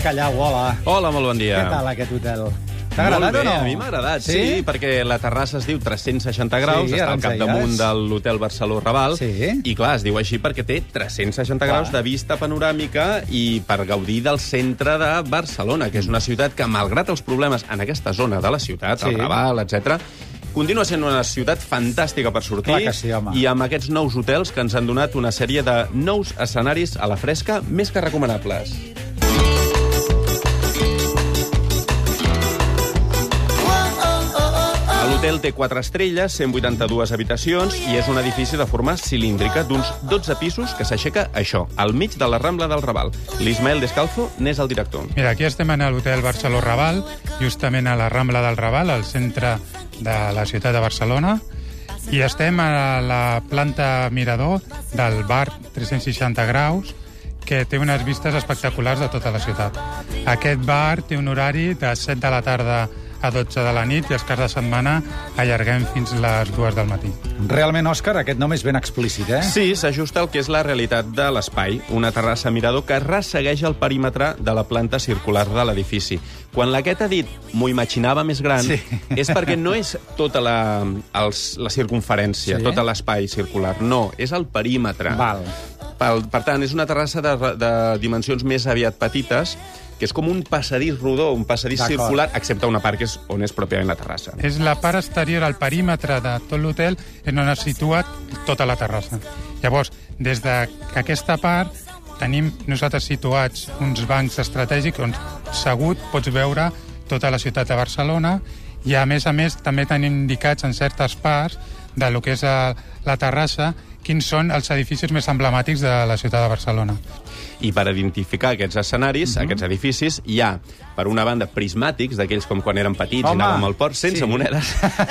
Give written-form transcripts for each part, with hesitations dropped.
Callau, hola. Hola, molt bon dia. Què tal, aquest hotel? T'ha agradat o no? A mi m'ha agradat, sí, perquè la terrassa es diu 360 graus, està al capdamunt de l'hotel Barceló Raval, i clar, es diu així perquè té 360 graus de vista panoràmica i per gaudir del centre de Barcelona, que és una ciutat que, malgrat els problemes en aquesta zona de la ciutat, el Raval, etc., continua sent una ciutat fantàstica per sortir, i amb aquests nous hotels que ens han donat una sèrie de nous escenaris a la fresca més que recomanables. L'hotel té 4 estrelles, 182 habitacions i és un edifici de forma cilíndrica d'uns 12 pisos que s'aixeca això, al mig de la Rambla del Raval. L'Ismael Descalzo n'és el director. Mira, aquí estem en l'hotel Barceló Raval, justament a la Rambla del Raval, al centre de la ciutat de Barcelona, i estem a la planta mirador del bar 360 graus, que té unes vistes espectaculars de tota la ciutat. Aquest bar té un horari de 7 de la tarda a 12 de la nit i els caps de setmana allarguem fins les 2 del matí. Realment, Òscar, aquest nom és ben explícit, eh? Sí, s'ajusta al que és la realitat de l'espai, una terrassa mirador que ressegueix el perímetre de la planta circular de l'edifici. Quan l'Aquet ha dit «m'ho imaginava més gran», és perquè no és tota la circunferència, tot l'espai circular. No, és el perímetre. Per tant, és una terrassa de dimensions més aviat petites, que és com un passadís rodó, un passadís circular, excepte una part que és on és pròpiament la terrassa. És la part exterior, el perímetre de tot l'hotel, on es situa tota la terrassa. Llavors, des d'aquesta part, tenim nosaltres situats uns bancs estratègics on segut pots veure tota la ciutat de Barcelona i, a més, també tenim indicats en certes parts de lo que és la terrassa quins són els edificis més emblemàtics de la ciutat de Barcelona. I per identificar aquests escenaris, aquests edificis, hi ha, per una banda, prismàtics, d'aquells com quan érem petits i anàvem al port, sense monedes,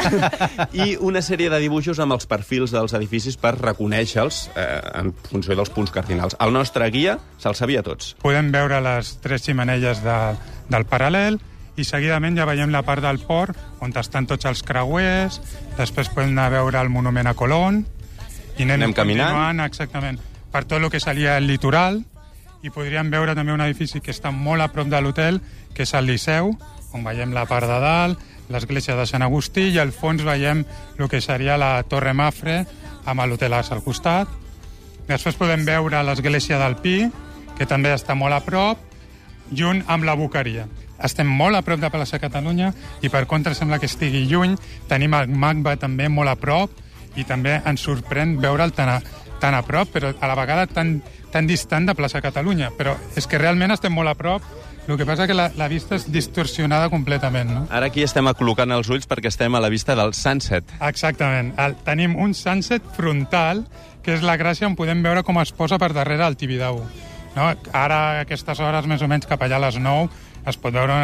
i una sèrie de dibuixos amb els perfils dels edificis per reconèixer-los en funció dels punts cardinals. El nostre guia se'ls sabia tots. Podem veure les 3 xemeneies del paral·lel, i seguidament ja veiem la part del port, on estan tots els creuers, després podem anar a veure el monument a Colón, i anem continuant, exactament, per tot el que seria el litoral, i podríem veure també un edifici que està molt a prop de l'hotel, que és el Liceu, on veiem la part de dalt, l'església de Sant Agustí, i al fons veiem el que seria la Torre Mafre, amb l'Hotel Ars al costat. Després podem veure l'església del Pi, que també està molt a prop, junt amb la Boqueria. Estem molt a prop de Plaça Catalunya, i per contra sembla que estigui lluny. Tenim el MACBA també molt a prop, i també ens sorprèn veure'l tan a prop, però a la vegada tan distant de Plaça Catalunya. Però és que realment estem molt a prop, el que passa que la vista és distorsionada completament, no? Ara aquí estem acol·locant els ulls perquè estem a la vista del sunset. Exactament. Tenim un sunset frontal, que és la gràcia on podem veure com es posa per darrere el Tibidabo. No? Ara, a aquestes hores, més o menys cap allà a les 9, es pot veure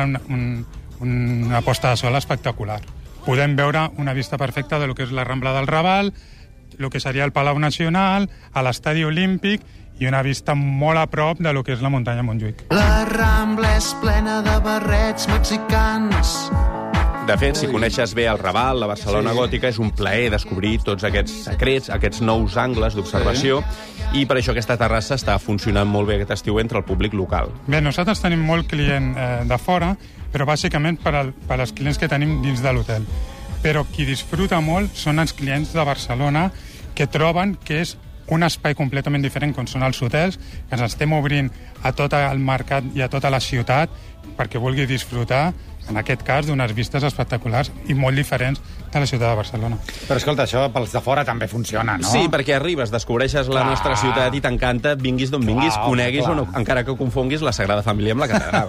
una posta de sol espectacular. Podem veure una vista perfecta de lo que és la Rambla del Raval, el que seria el Palau Nacional, a l'Estadi Olímpic, i una vista molt a prop de lo que és la muntanya Montjuïc. La Rambla és plena de barrets mexicans. De fet, si coneixes bé el Raval, la Barcelona gòtica, és un plaer descobrir tots aquests secrets, aquests nous angles d'observació, i per això aquesta terrassa està funcionant molt bé aquest estiu entre el públic local. Bé, nosaltres tenim molt client de fora, però bàsicament per als clients que tenim dins de l'hotel. Però qui disfruta molt són els clients de Barcelona, que troben que és un espai completament diferent, com són els hotels, que ens estem obrint a tot el mercat i a tota la ciutat perquè vulgui disfrutar, en aquest cas, d'unes vistes espectaculars i molt diferents de la ciutat de Barcelona. Però escolta, això pels de fora també funciona, no? Sí, perquè arribes, descobreixes la nostra ciutat i t'encanta, vinguis d'on vinguis, coneguis o no, encara que confonguis la Sagrada Família amb la catedral.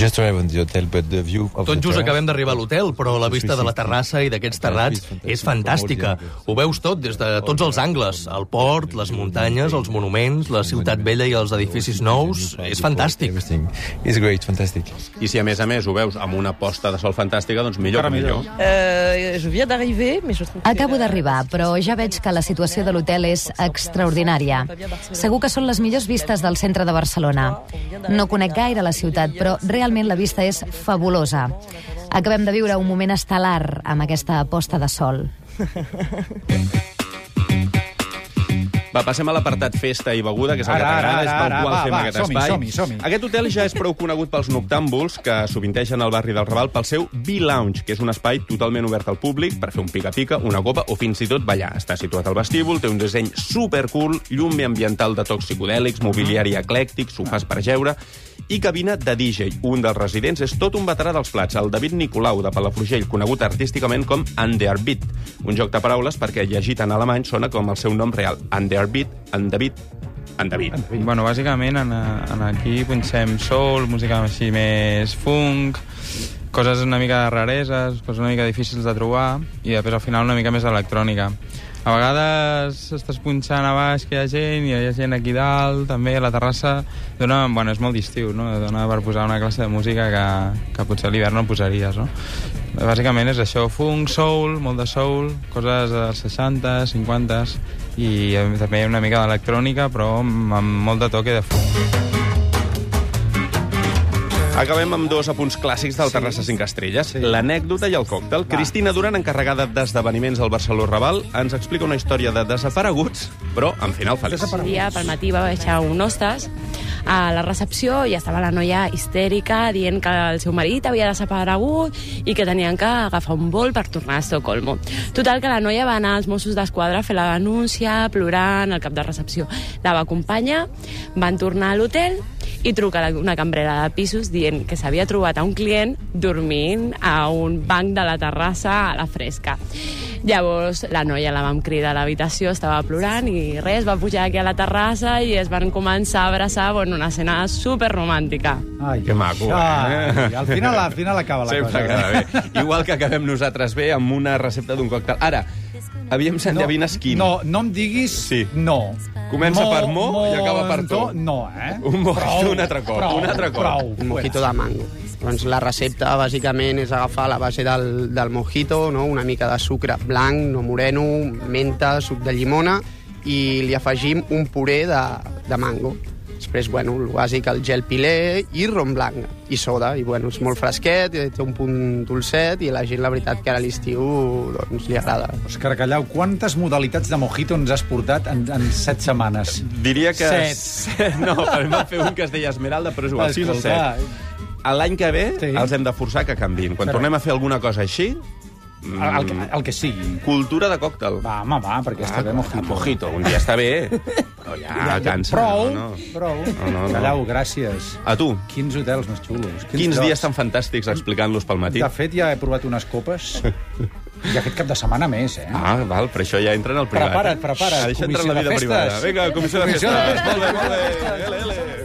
Tot just acabem d'arribar a l'hotel, però la vista de la terrassa i d'aquests terrats és fantàstica. Ho veus tot des de tots els angles, el port, les muntanyes, els monuments, la ciutat vella i els edificis nous. És fantàstic. I si a més ho veus amb una posta de sol fantàstica, doncs millor que millor. Acabo d'arribar, però ja veig que la situació de l'hotel és extraordinària. Segur que són les millors vistes del centre de Barcelona. No conec gaire la ciutat, però realment la vista és fabulosa. Acabem de viure un moment estel·lar amb aquesta posta de sol. Va, passem a l'apartat festa i beguda, que és el que t'agrada, és pel qual fem aquest espai. Som-hi. Aquest hotel ja és prou conegut pels noctàmbuls que sovintegen al barri del Raval pel seu B-Lounge, que és un espai totalment obert al públic per fer un pica-pica, una copa o fins i tot ballar. Està situat al vestíbul, té un disseny supercool, llum ambiental de tocs psicodèlics, mobiliari eclèctic, sofàs per jeure i cabina de DJ. Un dels residents és tot un veterà dels plats, el David Nicolau, de Palafrugell, conegut artísticament com Underbeat. Un joc de paraules perquè llegit en alemany sona com el seu nom real. Underbeat, David. Bueno, bàsicament aquí punxem soul, música així més funk, coses una mica rareses, coses una mica difícils de trobar, i després al final una mica més electrònica. A vegades estàs punxant a baix que hi ha gent aquí dalt, també a la terrassa. Bueno, és molt d'estiu, no? Dona per posar una classe de música que potser a l'hivern no posaries, no? Bàsicament és això, funk, soul, molt de soul, coses dels 60, 50, i també una mica d'electrònica, però amb molt de toque de funk. Acabem amb dos apunts clàssics del Terrassa 5 Estrelles, l'anècdota i el còctel. Cristina Duran, encarregada d'esdeveniments al Barceló Raval, ens explica una història de desapareguts, però amb final feliç. Un dia pel matí va baixar un hostes a la recepció i estava la noia histèrica dient que el seu marit havia desaparegut i que tenien que agafar un vol per tornar a Estocolmo. Total, que la noia va anar als Mossos d'Esquadra a fer la denúncia, plorant, al cap de recepció. La va acompanyar, van tornar a l'hotel i truca una cambrera de pisos dient que s'havia trobat a un client dormint a un banc de la terrassa a la fresca. Llavors la noia la vam cridar a l'habitació, estava plorant i res, va pujar aquí a la terrassa i es van començar a abraçar, bueno, una escena superromàntica. Ai, que maco, Al final acaba la Sempre cosa. acaba bé. Igual que acabem nosaltres bé amb una recepta d'un còctel. Ara, aviam si endevines quin. No em diguis no. Comença per mo i acaba per to. No, Un mojito un altre cop. Un mojito de mango. Doncs la recepta, bàsicament, és agafar la base del mojito, no? Una mica de sucre blanc, no moreno, menta, suc de llimona, i li afegim un puré de mango. Després, bueno, el bàsic, el gel pilé i rom blanc, i soda. I, bueno, és molt fresquet, té un punt dolcet, i a la gent, la veritat, que ara a l'estiu doncs, li agrada. Òscar Callau, quantes modalitats de mojito ens has portat en 7 setmanes? Diria que... 7. No, per mi va fer un que es deia Esmeralda, però és igual, 6 o 7. L'any que ve els hem de forçar que canviïn. Quan tornem a fer alguna cosa així... El que sigui. Cultura de còctel. Va, perquè està bé mojito. Mojito, un dia està bé. Però ja cansa. Prou. Callau, gràcies. A tu. Quins hotels més xulos. Quins dies tan fantàstics explicant-los pel matí. De fet, ja he provat unes copes i aquest cap de setmana més, val, però això ja entra en el privat. Prepara't. Deixa entrar en la vida privada. Vinga, comissió de festes. Molt bé.